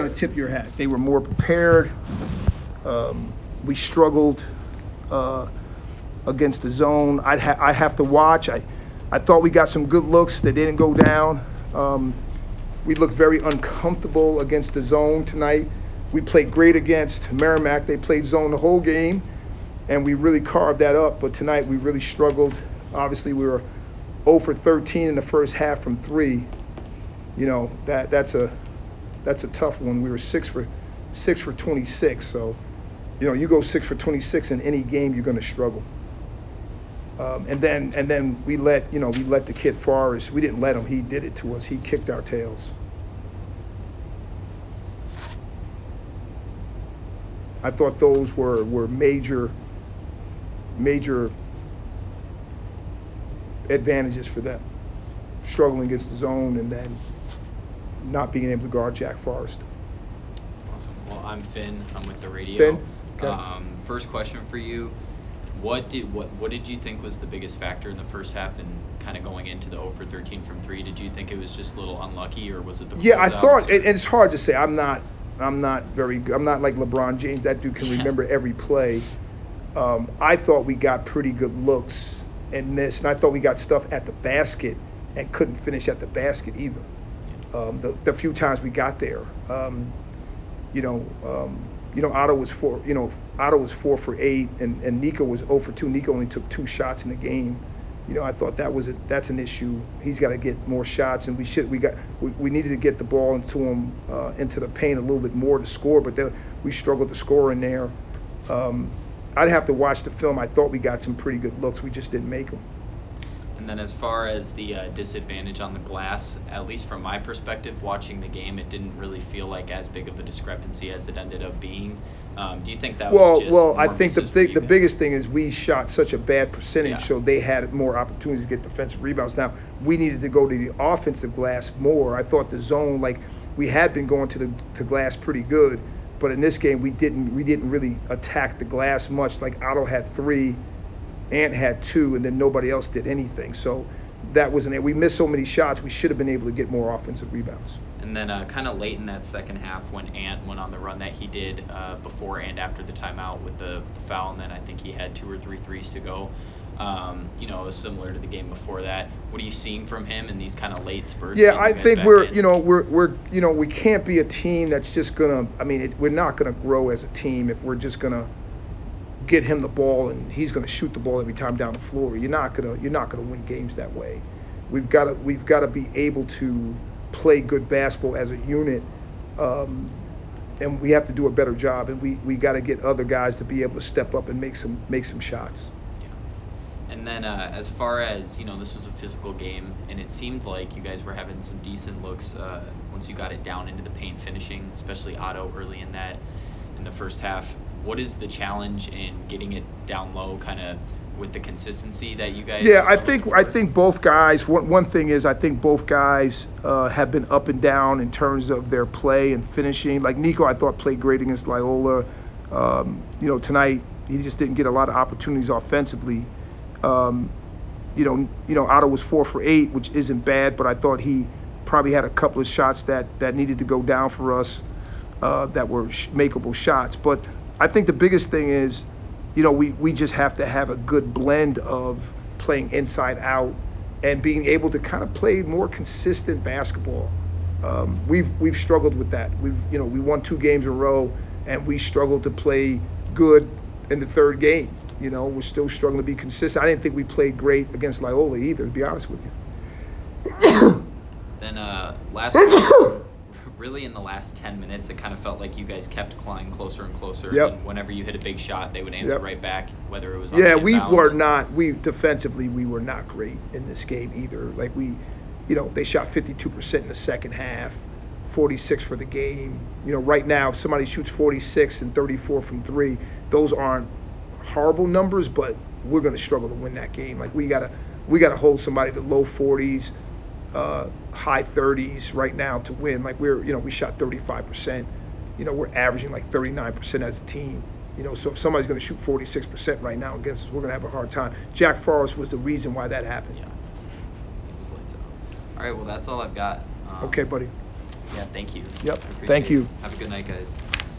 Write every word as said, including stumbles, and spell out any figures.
to tip your hat. They were more prepared. Um, we struggled uh, against the zone. I'd ha- I have to watch. I, I thought we got some good looks that didn't go down. Um, we looked very uncomfortable against the zone tonight. We played great against Merrimack. They played zone the whole game, and we really carved that up. But tonight we really struggled. Obviously, we were zero for thirteen in the first half from three. You know, that that's a that's a tough one. We were six for six for twenty-six. So, you know, you go six for twenty-six in any game, you're going to struggle. Um, and then and then we let you know we let the kid Forrest. We didn't let him. He did it to us. He kicked our tails. I thought those were were major major advantages for them. Struggling against the zone and then not being able to guard Jack Forrest. Awesome. Well, I'm Finn. I'm with the radio. Finn? Okay. Um, first question for you. What did what what did you think was the biggest factor in the first half and kind of going into the zero for thirteen from three? Did you think it was just a little unlucky, or was it the Yeah, I thought or? it, it's hard to say. I'm not I'm not very good. I'm not like LeBron James. That dude can Yeah. remember every play. Um, I thought we got pretty good looks and missed, and I thought we got stuff at the basket and couldn't finish at the basket either. Um, the, the few times we got there, um, you know, um, you know, Otto was four, you know, Otto was four for eight, and, and Nico was zero for two. Nico only took two shots in the game. You know, I thought that was a, that's an issue. He's got to get more shots, and we should we got we, we needed to get the ball into him uh, into the paint a little bit more to score, but there, we struggled to score in there. Um, I'd have to watch the film. I thought we got some pretty good looks. We just didn't make them. And then as far as the uh, disadvantage on the glass, at least from my perspective, watching the game, it didn't really feel like as big of a discrepancy as it ended up being. Um, do you think that well, was just well? more I think the misses for big, you the guys? biggest thing is we shot such a bad percentage, Yeah. so they had more opportunities to get defensive rebounds. Now we needed to go to the offensive glass more. I thought the zone, like we had been going to the to glass pretty good, but in this game we didn't we didn't really attack the glass much. Like Otto had three, Ant had two, and then nobody else did anything. So that wasn't it. We missed so many shots. We should have been able to get more offensive rebounds. And then uh, kind of late in that second half when Ant went on the run that he did uh, before and after the timeout with the, the foul, and then I think he had two or three threes to go. Um, you know, it was similar to the game before that. What are you seeing from him in these kind of late spurts? Yeah, getting I you guys think back we're, in? you know, we're, we're, you know, we can't be a team that's just gonna. I mean, it, we're not gonna grow as a team if we're just gonna get him the ball and he's gonna shoot the ball every time down the floor. You're not gonna, you're not gonna win games that way. We've got to, we've got to be able to play good basketball as a unit, um, and we have to do a better job. And we, we got to get other guys to be able to step up and make some, make some shots. And then uh, as far as, you know, this was a physical game, and it seemed like you guys were having some decent looks uh, once you got it down into the paint finishing, especially Otto early in that, in the first half. What is the challenge in getting it down low, kind of with the consistency that you guys Yeah, I are think looking I for? think both guys. One one thing is I think both guys uh, have been up and down in terms of their play and finishing. Like Nico, I thought played great against Loyola. Um, you know, tonight he just didn't get a lot of opportunities offensively. Um, you know, you know, Otto was four for eight, which isn't bad, but I thought he probably had a couple of shots that that needed to go down for us uh, that were sh- makeable shots. But I think the biggest thing is, you know, we, we just have to have a good blend of playing inside out and being able to kind of play more consistent basketball. Um, we've we've struggled with that. We've you know we won two games in a row and we struggled to play good in the third game. You know, we're still struggling to be consistent. I didn't think we played great against Loyola either, to be honest with you. Then uh, last quarter, really in the last ten minutes, it kind of felt like you guys kept clawing closer and closer. Yep. And whenever you hit a big shot, they would answer Yep. right back, whether it was on Yeah, the we inbound. were not. We defensively, we were not great in this game either. Like we, you know, they shot fifty-two percent in the second half, forty-six for the game. You know, right now, if somebody shoots forty-six and thirty-four from three, those aren't horrible numbers, but we're going to struggle to win that game. Like we gotta, we gotta hold somebody to low forties, uh, high thirties right now to win. Like we're, you know, we shot thirty-five percent. You know, we're averaging like thirty-nine percent as a team. You know, so if somebody's going to shoot forty-six percent right now against us, we're going to have a hard time. Jack Forrest was the reason why that happened. Yeah, he was lights out. All right, well, that's all I've got. Um, Okay, buddy. Yeah, thank you. Yep. I appreciate Thank you. it. Have a good night, guys.